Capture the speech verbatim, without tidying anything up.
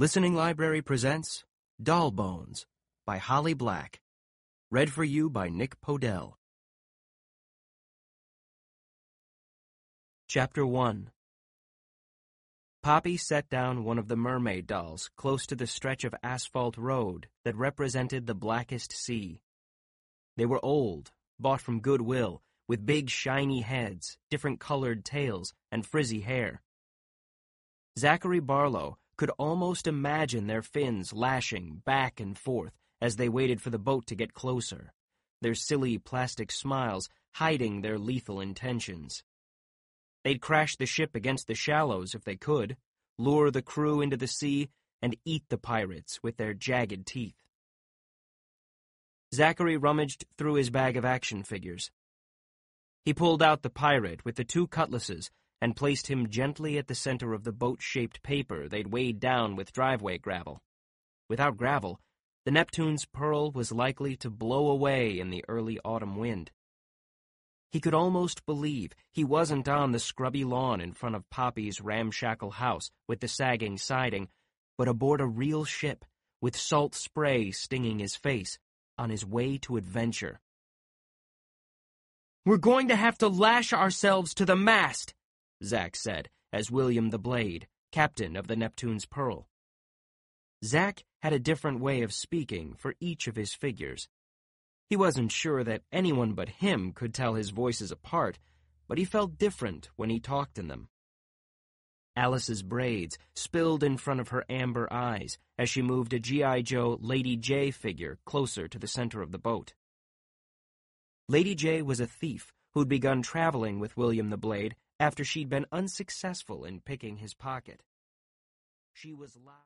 Listening Library presents Doll Bones by Holly Black. Read for you by Nick Podell. Chapter one. Poppy set down one of the mermaid dolls close to the stretch of asphalt road that represented the blackest sea. They were old, bought from Goodwill, with big shiny heads, different colored tails, and frizzy hair. Zachary Barlow could almost imagine their fins lashing back and forth as they waited for the boat to get closer, their silly plastic smiles hiding their lethal intentions. They'd crash the ship against the shallows if they could, lure the crew into the sea, and eat the pirates with their jagged teeth. Zachary rummaged through his bag of action figures. He pulled out the pirate with the two cutlasses and placed him gently at the center of the boat-shaped paper they'd weighed down with driveway gravel. Without gravel, the Neptune's Pearl was likely to blow away in the early autumn wind. He could almost believe he wasn't on the scrubby lawn in front of Poppy's ramshackle house with the sagging siding, but aboard a real ship with salt spray stinging his face on his way to adventure. "We're going to have to lash ourselves to the mast," Zach said, as William the Blade, captain of the Neptune's Pearl. Zach had a different way of speaking for each of his figures. He wasn't sure that anyone but him could tell his voices apart, but he felt different when he talked in them. Alice's braids spilled in front of her amber eyes as she moved a G I Joe Lady J figure closer to the center of the boat. Lady J was a thief who'd begun traveling with William the Blade after she'd been unsuccessful in picking his pocket. She was loud.